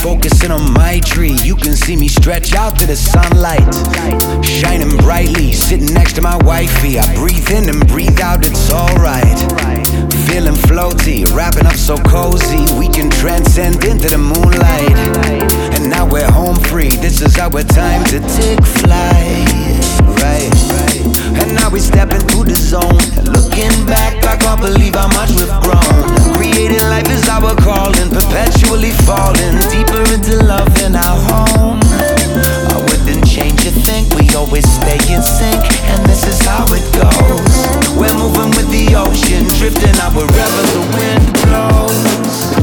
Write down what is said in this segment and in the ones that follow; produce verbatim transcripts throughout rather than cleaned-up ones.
focusing on my tree. You can see me stretch out to the sunlight, shining brightly, sitting next to my wifey. I breathe in and breathe out, it's alright. Feeling floaty, wrapping up so cozy, we can transcend into the moonlight. And now we're home free, this is our time to take flight, right? And now we step into the zone. Looking back, I can't believe how much we've grown. Creating life is our calling, perpetually falling deeper into love in our home. I wouldn't change a thing, we always stay in sync, and this is how it goes. We're moving with the ocean, drifting out wherever the wind blows.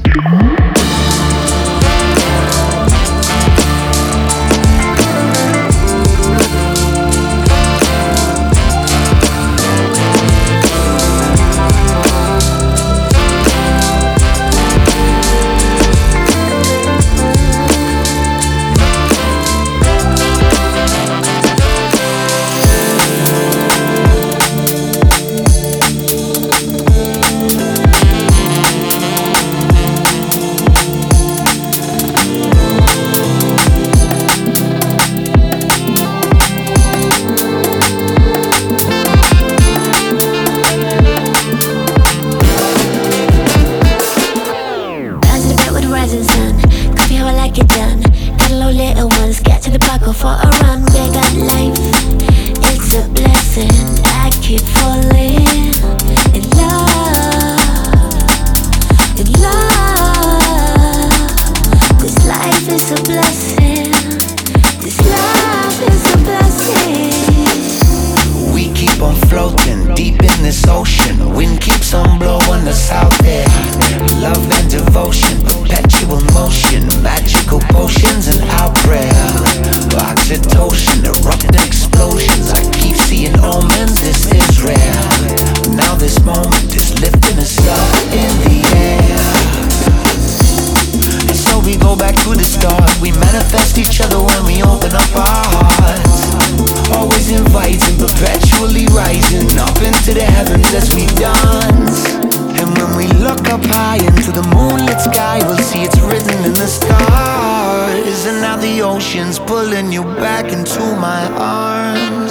For a run, we got life. It's a blessing. I keep falling in love, in love. This life is a blessing. This life is a blessing. We keep on floating deep in this ocean. Wind keeps on blowing us out there. Love and devotion, perpetual motion, magical potions and our prayer. Oxytocin, erupting explosions. I keep seeing omens, this is rare. Now this moment is lifting us up in the air. And so we go back to the start. We manifest each other when we open up our hearts. Always inviting, perpetually rising up into the heavens as we dance. And when we look up high into the moonlit sky, we'll see it's written in the stars. And now the ocean's pulling you back into my arms.